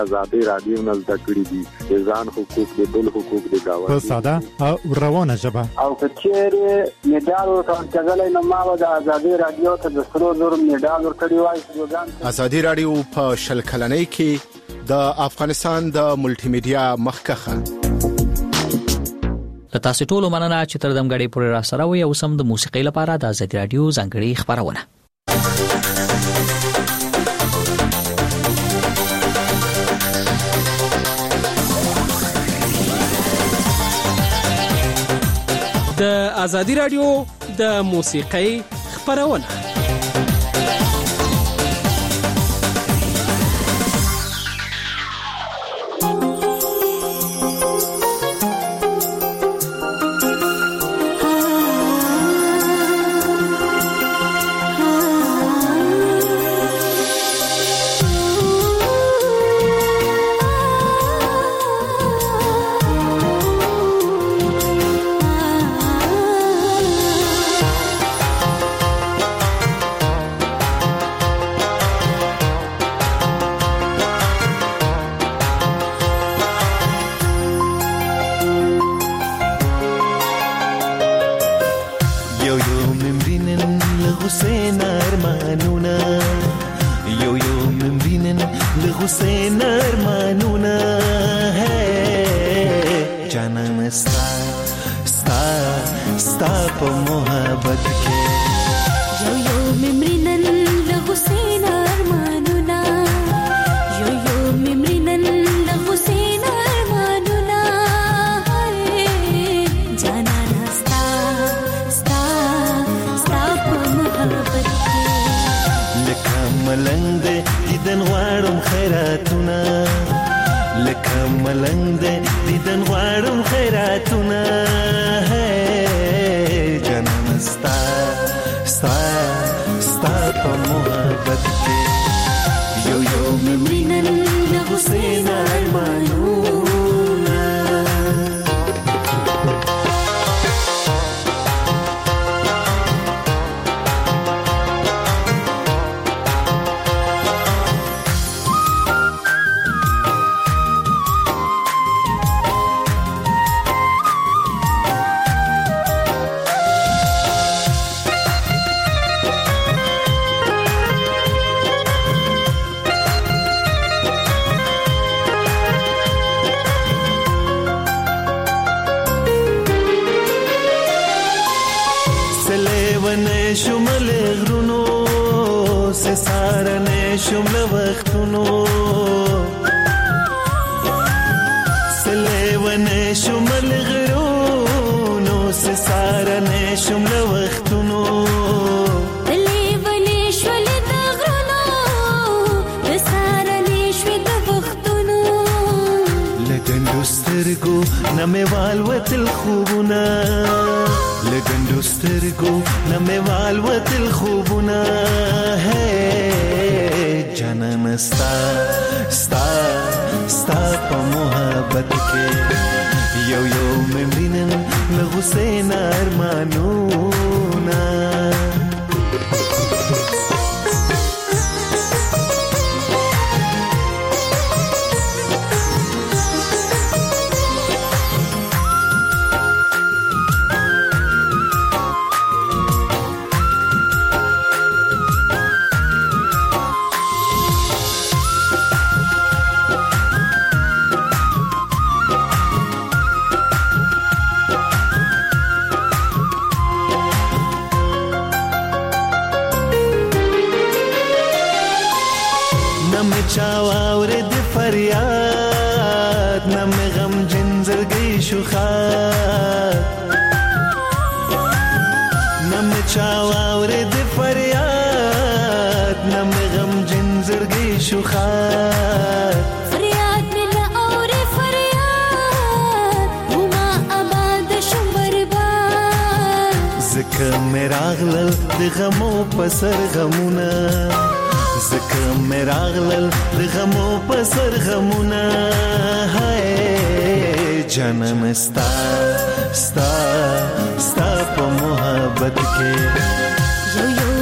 آزادي رادیو نه زده کړي دي د ځان حقوق د بل حقوق د گاونډي په ساده او روانه ژبه او کچېره میډال ورکړل نو ما د آزادي رادیو ته د سرو زر میډال ورکړی وای. آزادي رادیو په شل کلنۍ کې د افغانستان د ملټي میډیا مخکخه تاسو ټول مننه چې تر دمګړې پورې را سره وي او سم د موسیقۍ لپاره د آزادي رادیو ځانګړي خبرونه. د آزادي رادیو د موسیقۍ خبرونه.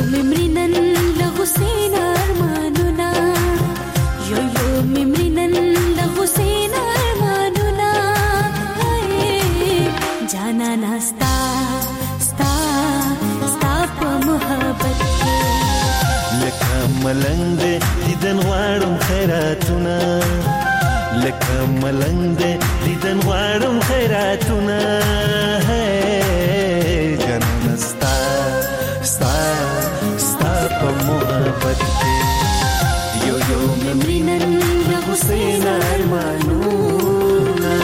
ممرنن لکه ملنګ دې دیدن غواړم خیراتونه جنم ستا ستا ستا په محبت کې یو یو مینن د حسین ارمانونه.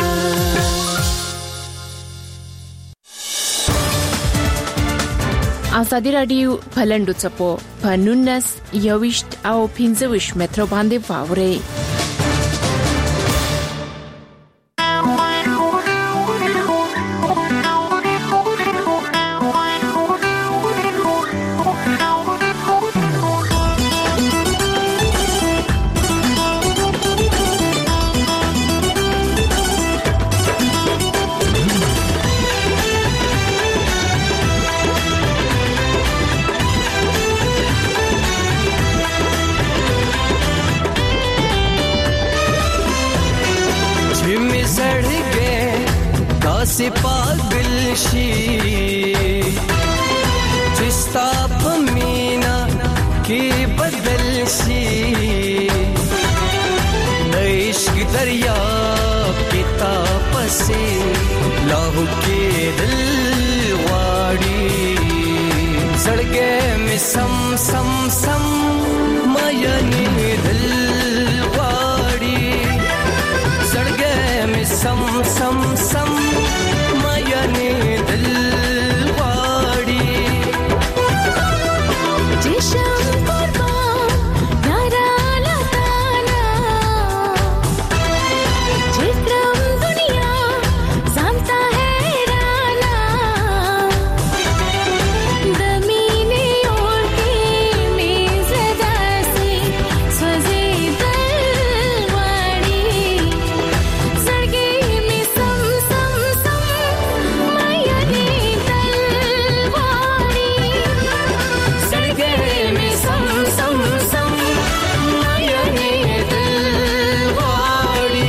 ازادي رادیو پلندو چپو پنونس یوشت او 25 متر باندې واوري. से पागल शी जिस्ता पमीना के बदल शी इश्क दरिया पिता पसे लाहू के दिल वाड़ी सड़के में सम सम सम मायने दिल वाड़ी सड़के में सम सम सम मायने दिल वाड़ी जिशम कुर्बान नारा लताना जिक्रम दुनिया जानता है राना दमीने और के मेज़ दासी स्वज़े दलवाड़ी सड़के में सम सम सम मायने दलवाड़ी सड़के में सम सम सम मायने दलवाड़ी.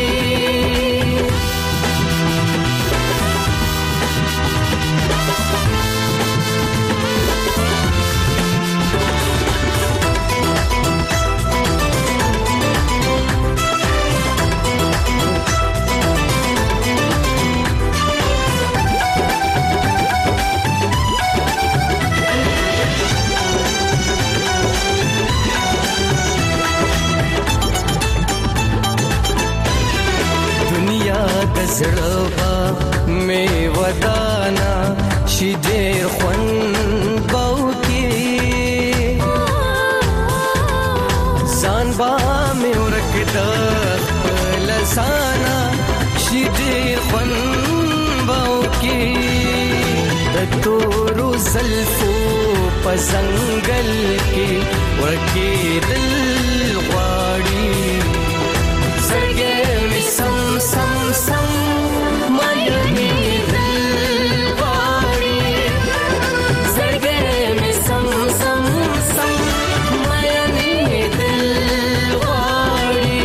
दुनिया गजड़बा में वदाना शिदेर ख्वन बाउकी जानबा में उरकदा लसाना शिदेर ख्वन बाउकी तोरो ज़ल्फो पजंगल के उरके दिल वाड़ी सड़के में सम सम सम मायने दिल वाड़ी सड़के में सम सम सम मायने दिल वाड़ी.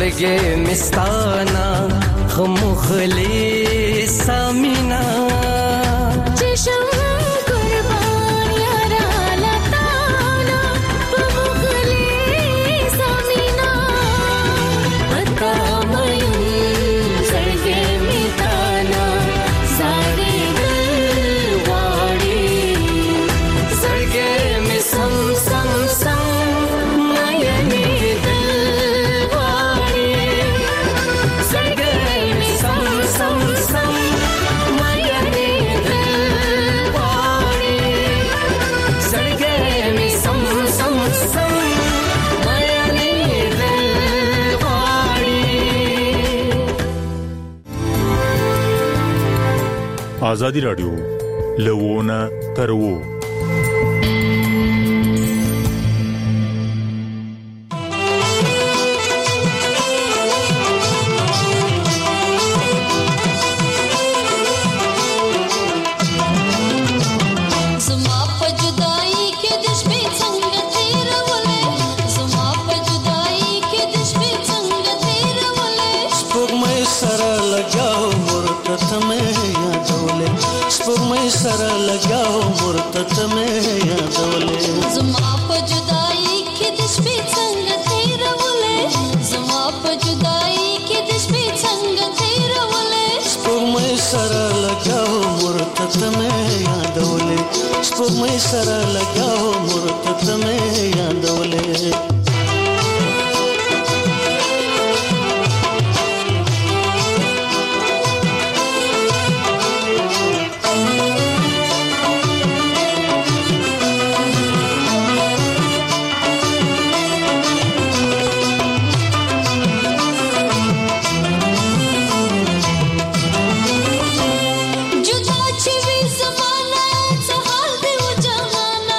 زړګې مستانا خمخلې سامینا چشم قربان یارا لتانا بمخلی سامینا اتا مین زړګې میتانا زاري دل واړي زړګې می سم سم سم مایلی دل واړي زړګې می سم سم سم مایلی دل واړي زړګې می سم سم سم مایلی دل واړي آزادی رادیو لوونه ترو زما په جدائی کې د شپې څنګه تیرولې زما په جدائی کې د شپې څنګه تیرولې سپوږمۍ سره لګاو مرته مې یادولې سپوږمۍ سره لګاو مرته مې یادولې زما په جدائی کې د شپې څنګه تیرولې زما په جدائی کې د شپې څنګه تیرولې سپوږمۍ سره لګاو مرته مې یادولې سپوږمۍ سره لګاو مرته مې یادولې جدا چې وي زمانہ څه حال دی و جهانا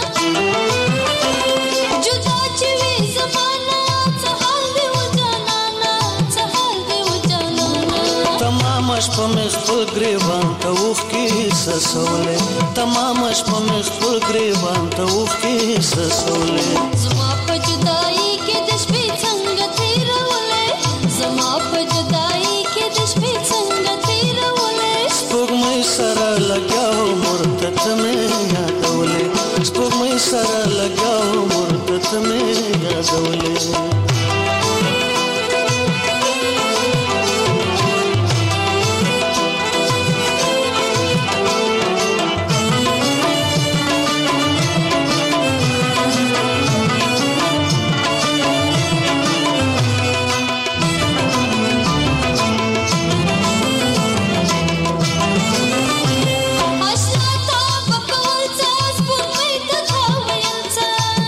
جدا چې وي زمانہ څه حال دی و جهانا څه حال دی و جهانا تمام شپه مې خپل ګریوان ته اوښکې سسولې تمام شپه مې خپل ګریوان ته اوښکې سسولې زما په جدائی کې د شپې څنګه تیرولې زما په جدائی کې د شپې څنګه تیرولې سپوږمۍ سره لګاو مرته مې یادولې سپوږمۍ سره لګاو مرته مې یادولې آشنا تا پکول څه سپوږمۍ ته تا ویل څه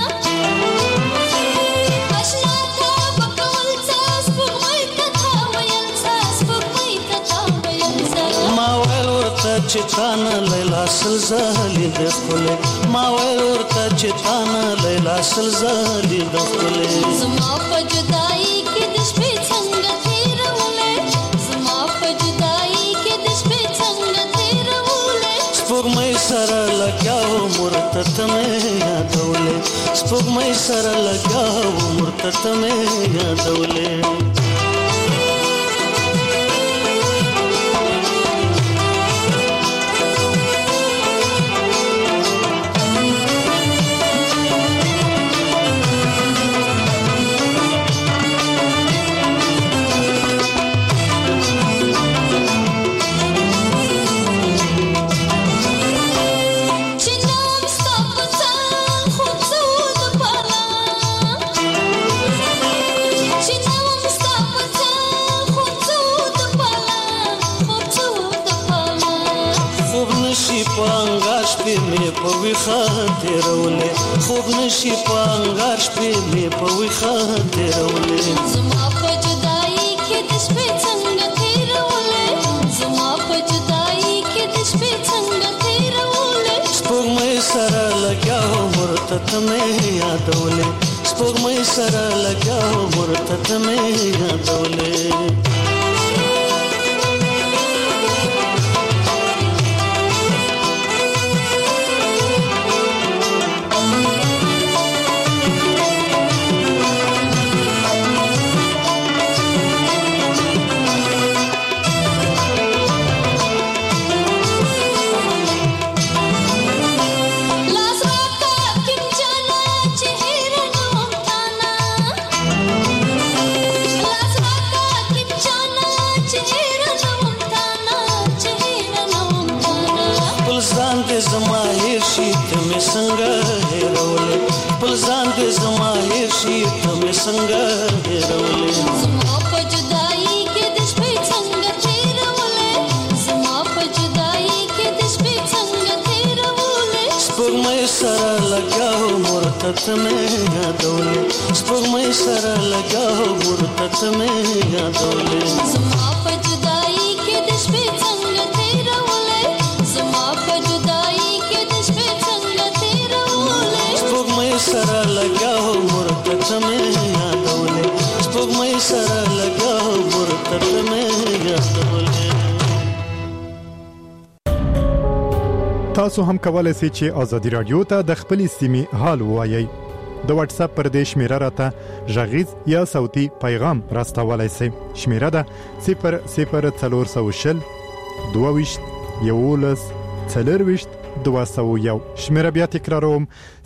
آشنا تا پکول څه سپوږمۍ ته تا ویل څه سپوږمۍ ته تا ویل څه ما ویل ورته چې تانه لیلا سلزالي د خپلې ما ویل ورته چې تانه لیلا سلزالي د خپلې زما په جدائی کې د شپې څنګه تیرولې زما په جدائی کې د شپې څنګه تیرولې سپوږمۍ سره لګاو مرته مې یادولې سپوږمۍ سره لګاو مرته مې یادولې چې نام ستا په څنګ خوب څه د پاله چې نام ستا په څنګ خوب څه د پاله خوب څه د پاله خوب نشي په انګار شپې مې په ویښه تېرولې خوب نشي په انګار شپې مې په ویښه تېرولې زما په جدائی کې د شپې څنګه تیرولې زما په جدائی کې د شپې څنګه تیرولې سپوږمۍ سره لګاو مرته مې یادولې سپوږمۍ سره لګاو مرته مې یادولې څنګه هېرولې خپل ځان دې زما هېر شي ته مې څنګه هېرولې زما په جدایي کې د شپې څنګه تېرولې زما په جدایي کې د شپې څنګه تېرولې سپوږمۍ سره لګاو مرتت مې یادولې سپوږمۍ سره لګاو مرتت مې یادولې زما په جدایي کې د شپې څنګه تېرولې زما په جدایي کې د شپې څنګه تېرولې سپوږمۍ سره لګاو مرتت مې یادولې سپوږمۍ سره لګاو مرتت مې یادولې تاسو هم کولای شئ چې ازادي رادیو ته د خپلې سیمې حال ووایي د واتس اپ پر دې شمیره راته ژغیز یا صوتي پیغام راستولای شئ شمیره ده 00420 22 11 40 201 شمیره بیا تکراروم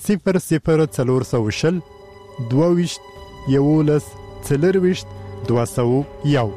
00420 22 11 40 201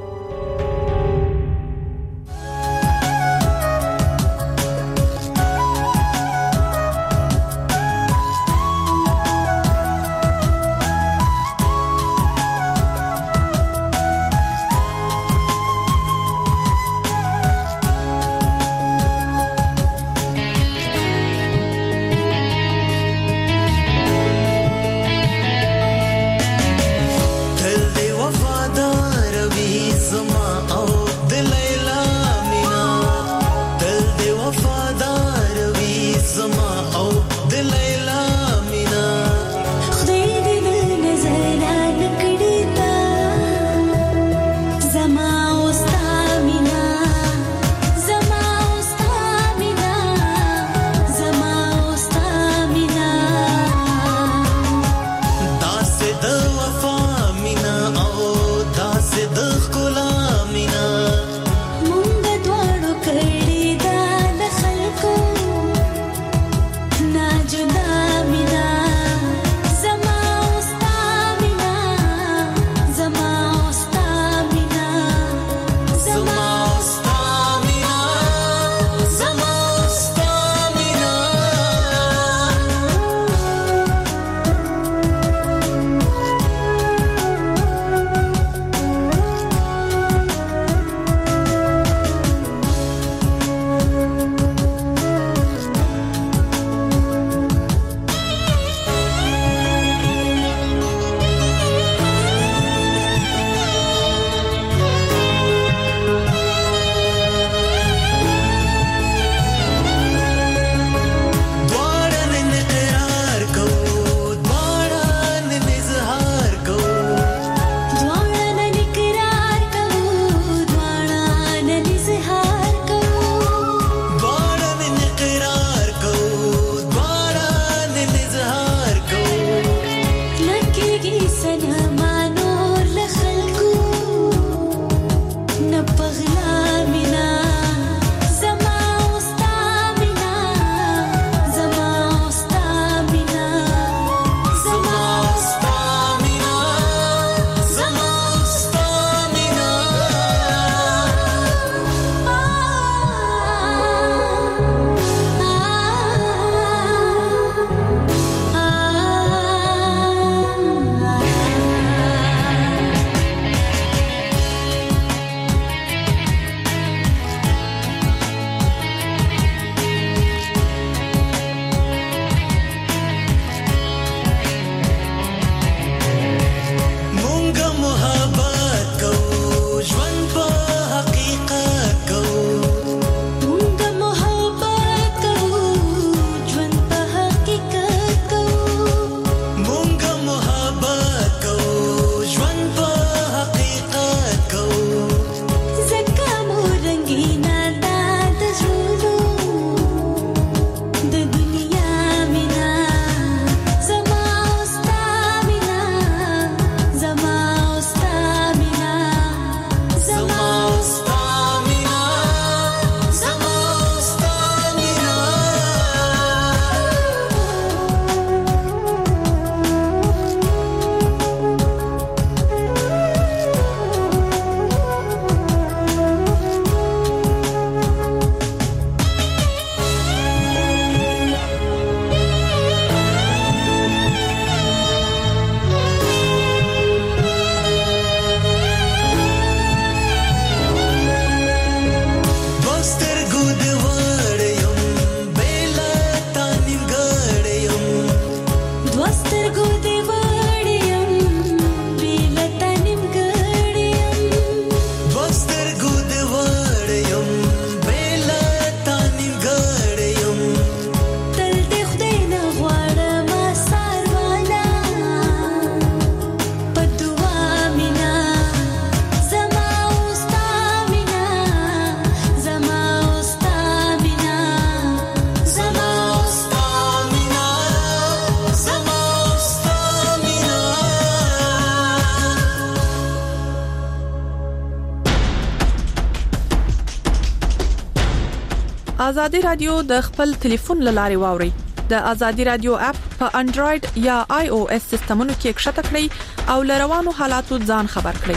ازادي رادیو د خپل ټلیفون لارې واوري. د ازادي رادیو اپ په انډراید یا آی او اس سیستمونو کې ښکته کړئ او لروانو حالاتو ځان خبر کړئ.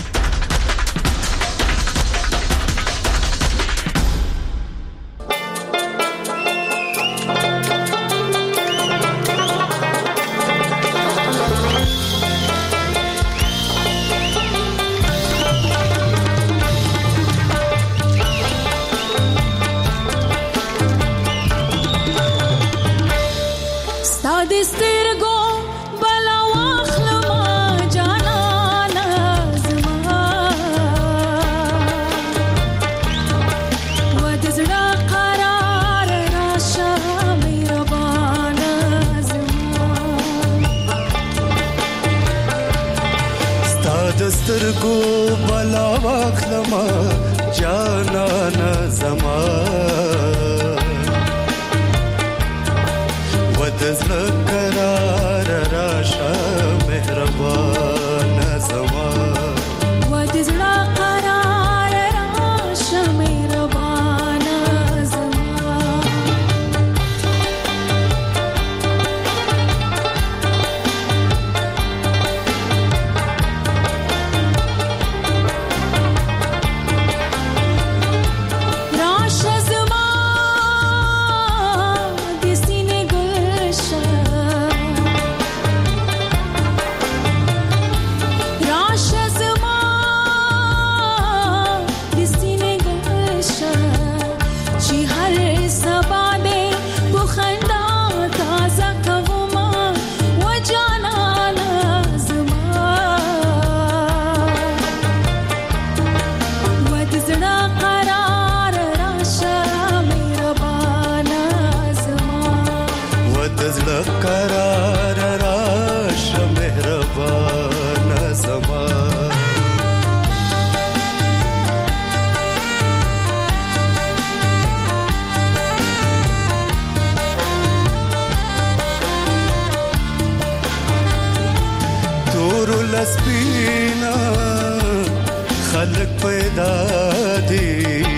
دسترګو بلا واخلما جانانا زما ودزړه قرار راشه مهربان زما ودزړه قرار راشه مهربان زما سپینا خلق پیدا دی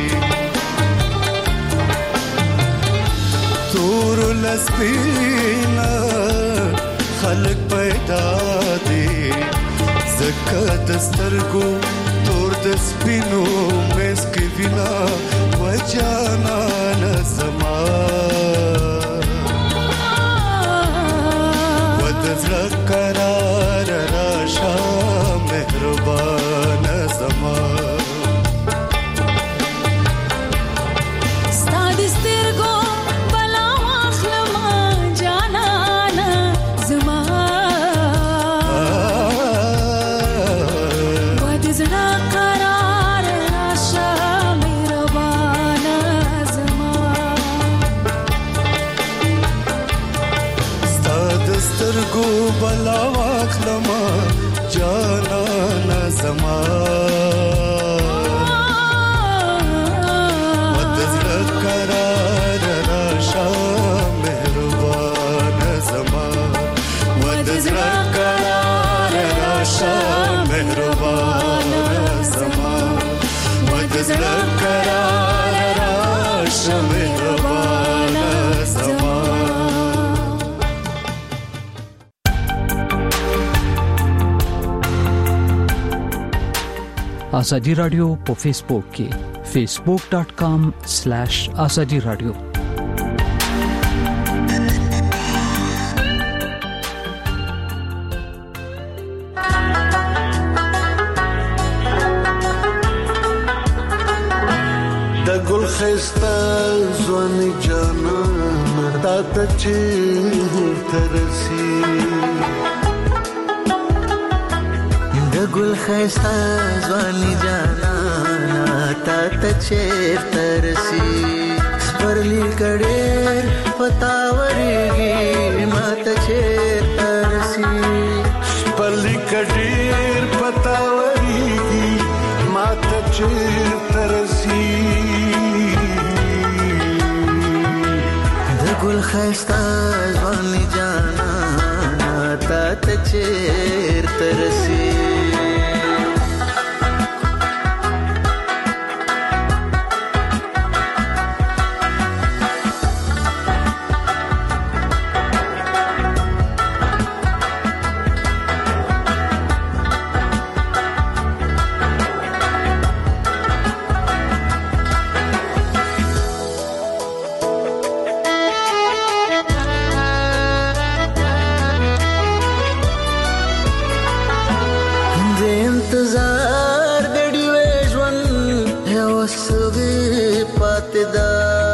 تور لسپینا خلق پیدا دی زکه دسترګو تور د سپینو مس کې وینا وجانا نظما ودزړه قرار راشه مهربان زما ستاد سترګو بلا واخلما جانانا زما ودزړه قرار راشه مهربان زما ستاد سترګو بلا واخلما جانانا زما ودزړه قرار راشه مهربان زما ودزړه قرار راشه مهربان زما ودزړه قرار راشه مهربان زما ازادي رادیو په فیسبوک کې facebook.com/azadi radio د ګل خسته ځواني جانان تا ته چې ترسي ګل خسته ځواني جانانا تا ته چیرته رسي پرلی کډېر پتاورېږي ما ته چیرته رسي پرلی کډېر پتاورېږي ما ته چیرته رسي د ګل خسته ځواني جانانا تا ته چیرته رسي انتظار د ډیوې ژوند یو سوي پاتې ده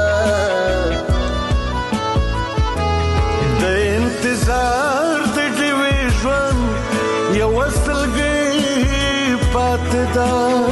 د انتظار د ډیوې ژوند یو سلګي پاتې ده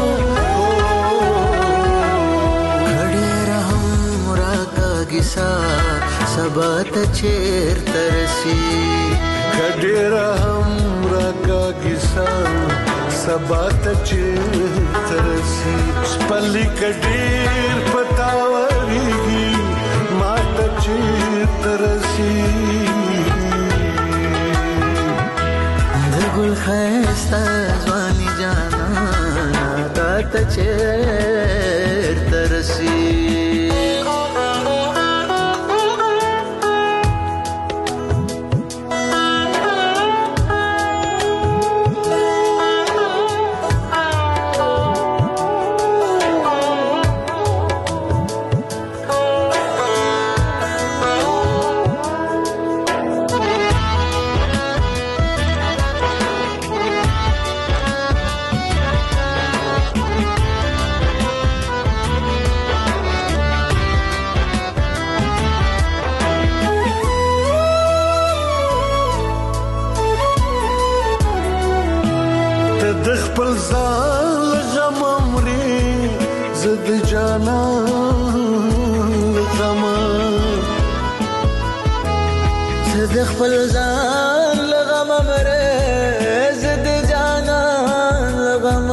سبا ته چیرته رسي کډیر هم راکاږي سبا ته چیرته رسي سپلی کډیر پتاوريږي ما ته چیرته رسي د ګل خسته ځواني جانا ته چیرته رسي خپل ځان لغم مره زد جانان لغم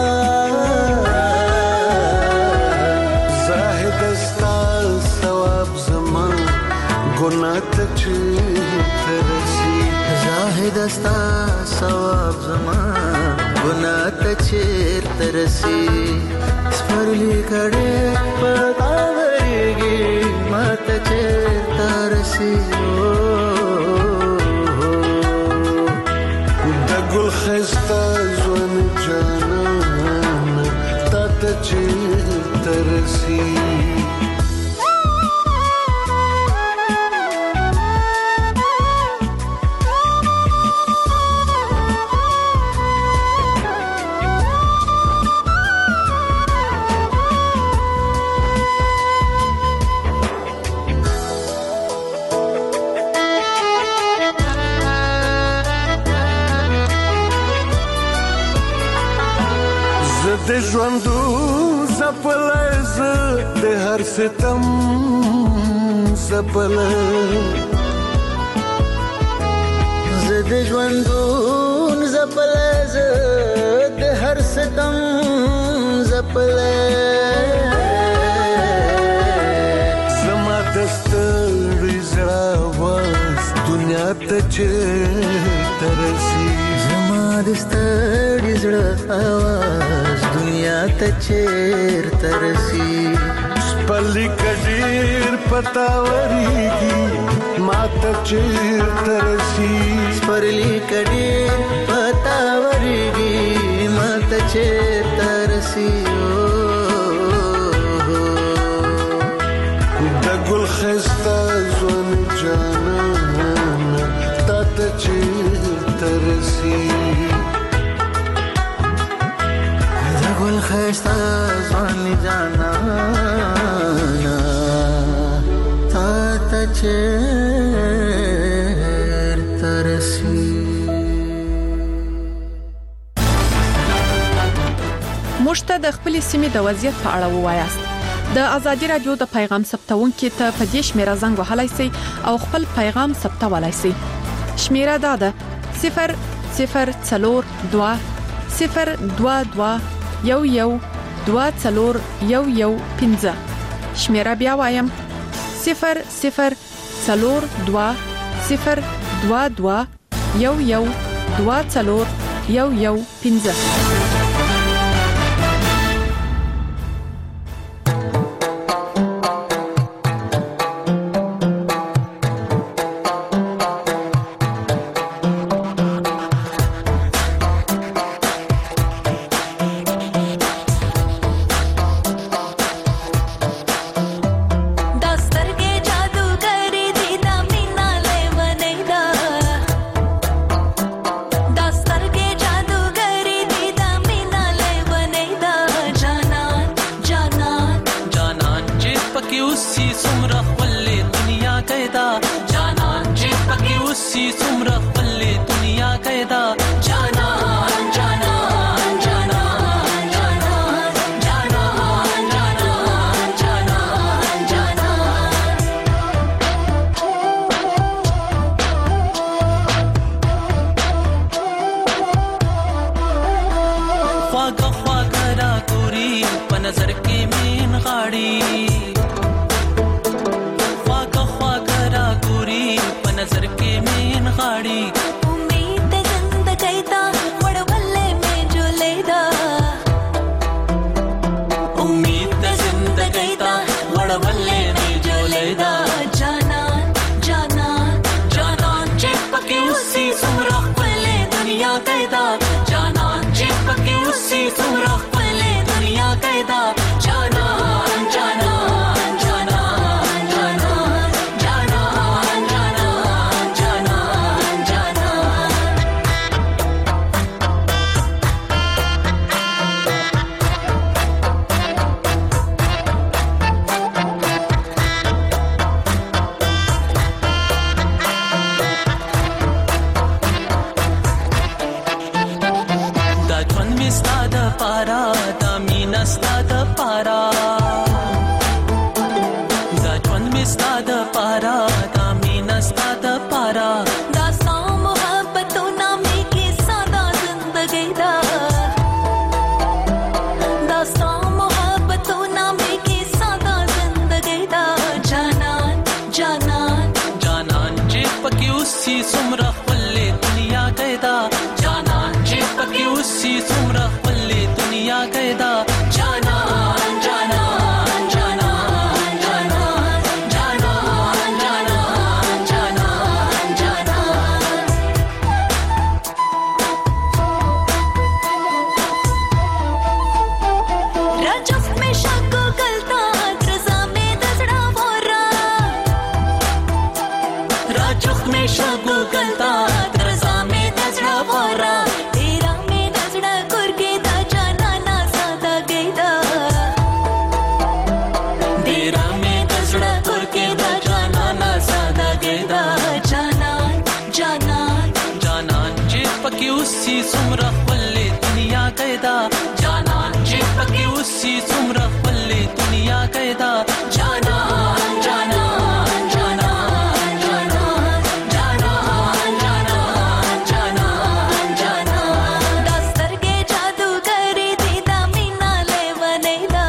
زاهد استال ثواب زمان ګناه ته چیرته رسي زاهد استال ثواب زمان ګناه ته چیرته رسي سپرلی کړه پتاوريږي ماته چیرته رسي ګل خسته ژوند جانان تا ته چیرته رسي د ژوندو زپلز د هر ستم زپل ز د ژوندو زپلز د هر ستم زپل زما دستړي زړه واس دنیا ته چیرته رسي زما دستړي زړه واس دنیا ته چیرته رسي سپلی کډیر پتاوريږي ما ته چیرته رسي سپلی کډیر پتاوريږي ما ته چیرته رسي د ګل خسته ژوند جانان تا ته چیرته رسي ګل خسته ځوان جانا تا ته چیرته رسي موږ ته د خپل سیمې د وضعیت په اړه ووایاست د ازادي رادیو د پیغام ثبتونکو ته په دې شمیره زنګ وهلای شئ او خپل پیغام ثبتولای شئ شمیره دا ده 002 022 112415 شمیره بیا وایم 002 022 112415 दस्तर के जादूगरी दीदा خواږه خواږه را ګوري په نظر کې مين غاړي خواږه خواږه را ګوري په نظر کې مين غاړي امید د زندګۍ دا وړولې مې جوړې دا امید د زندګۍ دا وړولې مې جوړې دا جانان جانان جانان چې پکې اوسې څومره خپلې دنیا قیدا جانان چې پکې اوسې څومره خپلې دنیا قیدا جانان جانان جانان جانان جانان جانان جانان دا ژوند می ستا د پارا دا مینا ستا د پارا دا ژوند می ستا د پارا دا مینا ستا د پارا دا ستا محبتونه مې کې ساده زندګۍ دا دا ستا محبتونه مې کې ساده زندګۍ دا جانان جانان جانان چې پکې اوسې څومره خپلې دنیا قیدا جانان چې پکې اوسې څومره خپلې دنیا قیدا جانان جانان جانان جانان جانان جانان جانان राजफ में शक गलता रजा में दसड़ा वोरा राजफ में शगु गलता रजा में दसड़ा वोरा तेरा में दसड़ा करके दा जाना ना सादा गईदा तेरा में दसड़ा करके दा जाना ना सादा गेदा जानान जानान जानान जे पके उसी सुमरा पल्ले दुनिया कैदा जानान जे पके उसी सुमरा पल्ले दुनिया कैदा जानान जानान जानान जानान जानान जानान जानान दस्तर के जादू करी दीदा मीना ले वनेदा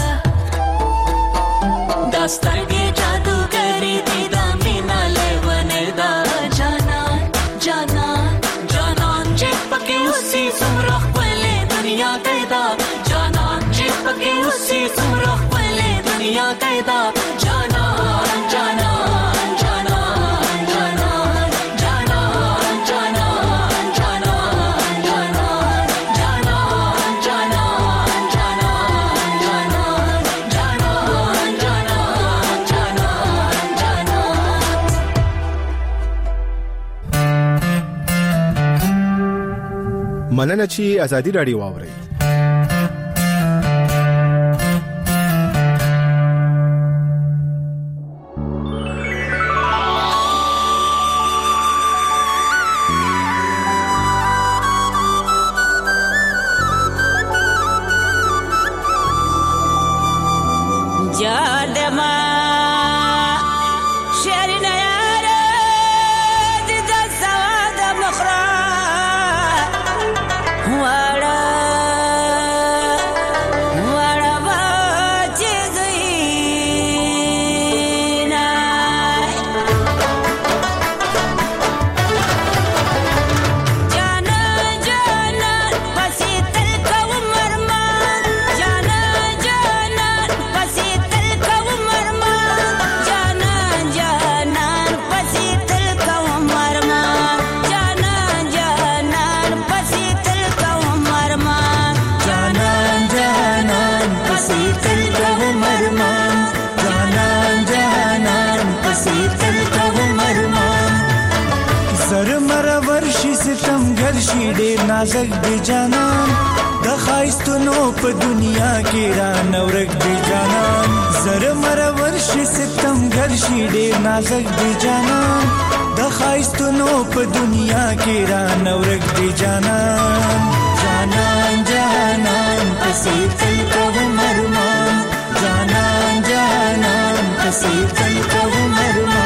दस्तर के जादू करी दीदा मीना ले वनेदा जानान जानान जानान जे पके उसी सुमरा पल्ले दुनिया कैदा जानान जे पके उसी सुमरा पल्ले दुनिया कैदा जानान जानान जानान जानान जानान जानान जानान जानान जानान जानान जानान जानान जानान जानान जानान مننه چې ازادي رادیو واوري. जादमा शरना यार दिद सवाद मखरा वाड़ा वाड़ा बाज गई ना जाना जाना बसी तल का मरमा जाना जाना बसी तल का मरमा जाना जाना बसी तल का मरमा जाना जाना बसी तल का मरमा जाना जाना पसी तल का मरमा जाना जाना पसी तल का मरमा زر مر ورشي ستم ګرشي ډېر نازک دی جانان د خایستونو په دنیا کې را نورک دی جانان زر مر ورشي ستم ګرشي ډېر نازک دی جانان د خایستونو په دنیا کې را نورک دی جانان جانان جانان पसी तल का मरमा जाना जाना पसी तल का मरमा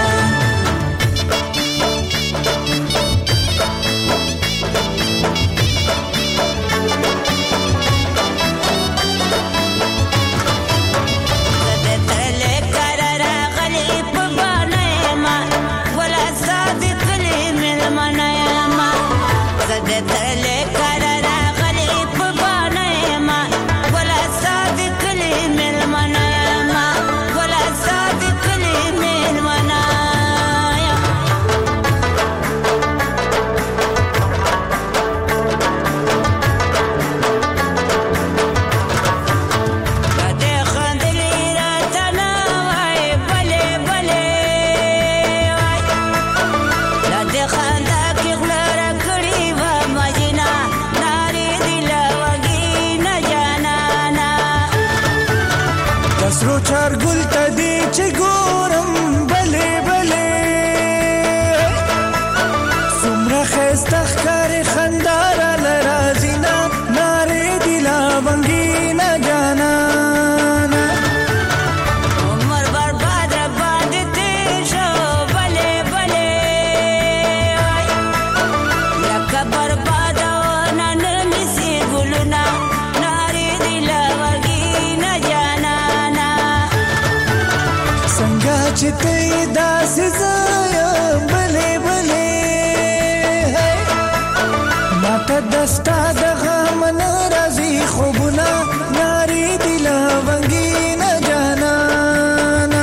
چارګل ته دې چې ګورم بلې بلې څومره ښایسته ښکارې خندا راله راځي نه نارې دي لا بنګینه جانانه عمر برباد باندې تیر شو بلې بلې لکه برباد نن نسی ګلونه نارې دي لا بنګینه جانانه څنګه چې ته داسې ځایه بلې بلې ماته دستا د غم نه راځي خوبونه نارې دي لا بنګینه جانانه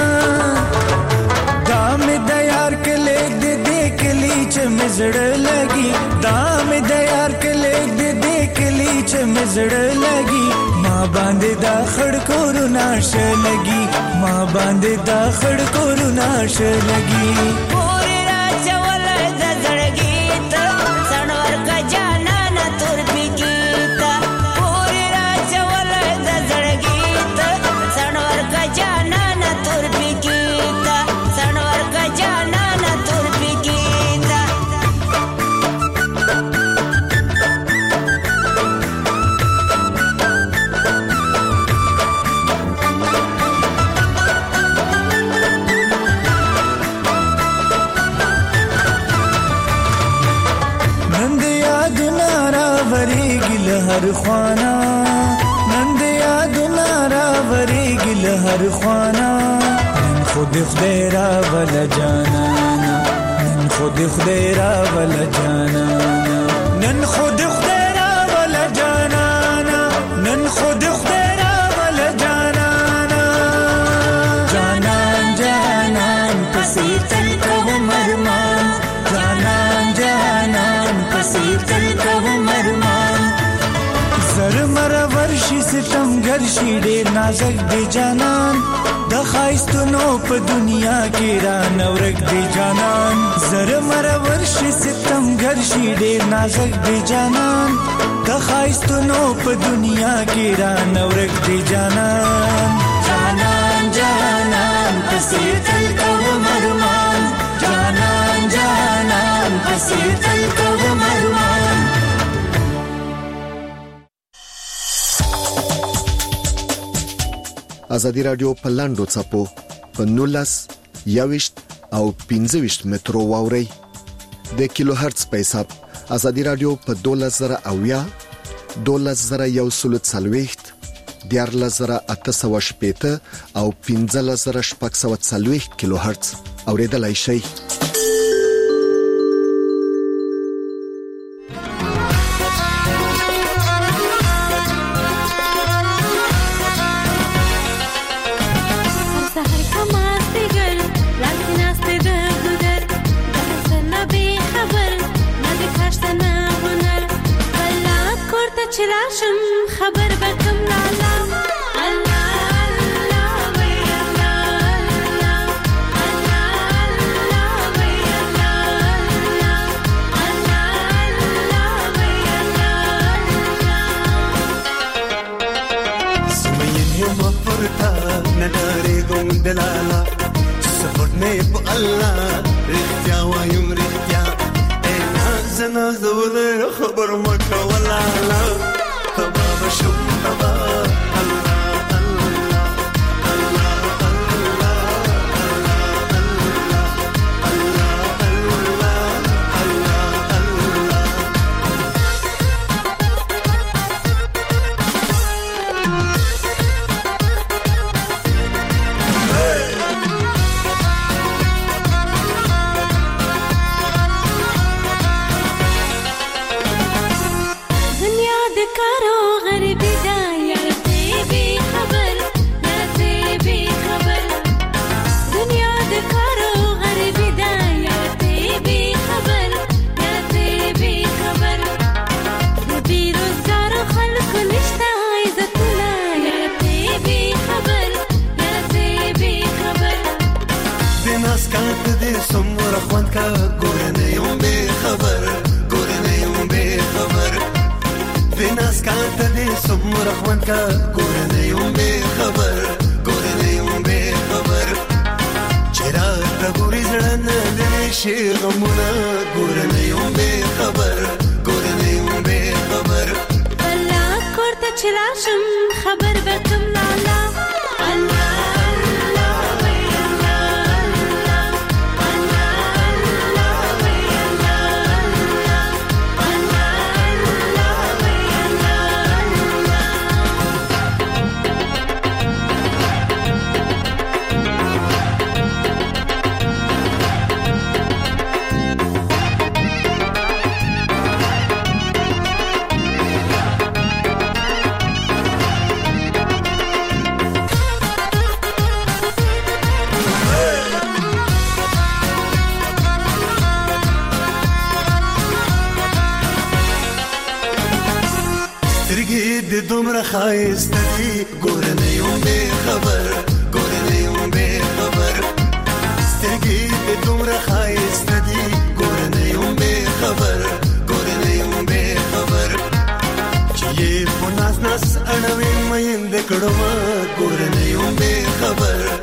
دا مې د یار کلیک دې کلی چې مې زړه لګي دا مې د یار کلیک دې کلی چې مې زړه لګي ما باندې دا خړ کورونه شلګي ما باندې دا خړ کورونه شلګي پورې راچول د زړګي ته څنور کا جانانه تور پکیتا پورې راچول د زړګي ته څنور کا جانانه تور پکیتا څنور کا جانانه تور پکیتا نند یادونه راوریږي له هر خوانا نند یادونه راوریږي له هر خوانا نن خود خدای راول جانانا نن خود خدای راول جانانا نن خود خدای راول جانانا نن خود خدای راول جانانا جانان جانان پسې تل کوم ارمان جانان جانان پسې تل کوم ارمان زر مر ورشي ستم ګرشي ډېر نازک دی جانان د خایستونو په دنیا کې را نورک دی جانان زر مر ورشي ستم ګرشي ډېر نازک دی جانان د خایستونو په دنیا کې را نورک دی جانان جانان جانان پسې تل کوم ارمان جانان جانان پسې تل کوم ارمان ازادي رادیو په لاندو چپو په 19 21 او 25 مترو واوري د کیلو هرتز په حساب ازادي رادیو په 12000 12140 14880 او 15640 کیلو هرتز اوریدلای شئ چراشم خبر بکم لالا الله الله وی الله الله الله وی الله الله وی الله سمين يوم فرتا نداري قوم دلالا سفرني بالله رختيا ويوم رختيا زنا زول خبر مكة ولا لا تباب شو تباب الله الله الله سمره خوند کا ګورنه یم به خبر ګورنه چرا تګوري زړه نه شي غمونه ګورنه یو به خبر ګورنه یو به خبر الله کوړه چراشم خبر وکم لالا الله دومره خایست دی ګورنه یو به خبر ګورنه یو به خبر سترګې د دومره خایست دی ګورنه یو به خبر ګورنه یو به خبر چې په ناز ناز اړوي مې د کړه ګورنه یو به خبر